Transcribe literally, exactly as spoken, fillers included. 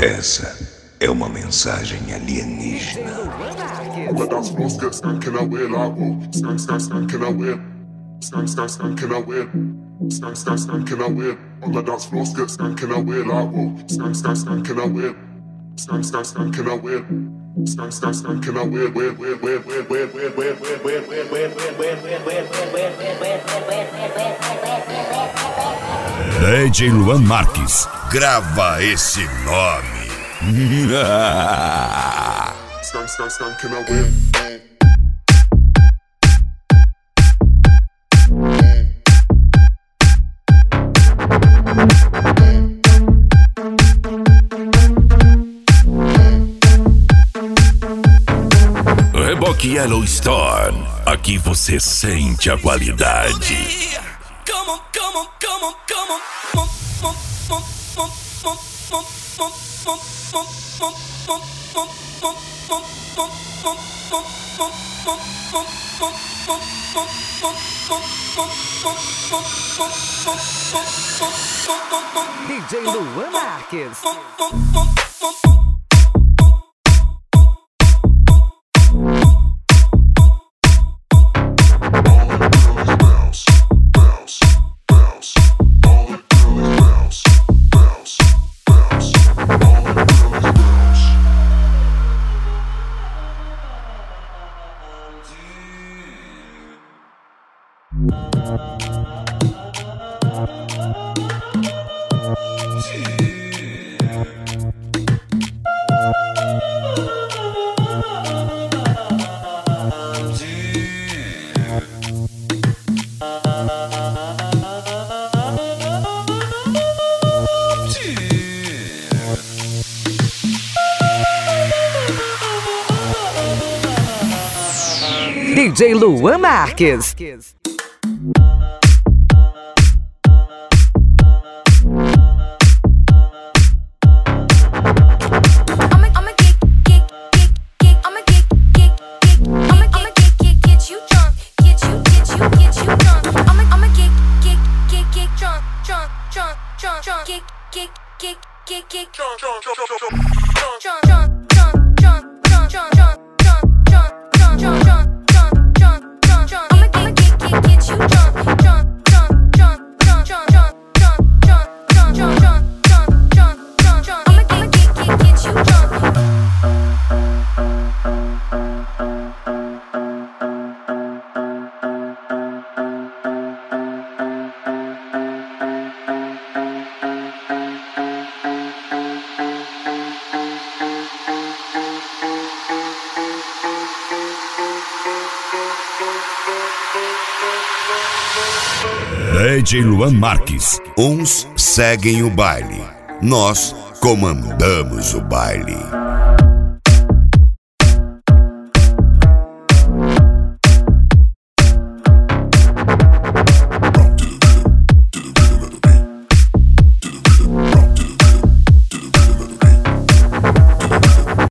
Essa é uma mensagem alienígena. Let that floor get skanking away like whoa. Skank, skank, skanking away. Skank, skank, skanking away. Skank, skank, skanking away. Let that floor get skanking away like whoa. Skank, skank, skanking away. Skank, skank, skanking away. Skank, skank, skanking away. Wait, wait, wait, wait, wait, wait, wait, wait, wait, wait, wait, wait, D J Luan Marques, grava esse nome. Skank, skank, skanking away. Reboque Yellowstone, aqui você sente a qualidade. Come on, come on, come on, come on. D J Luan Marques. D J Luan Marques. D J Luan Marques. Uns seguem o baile, nós comandamos o baile.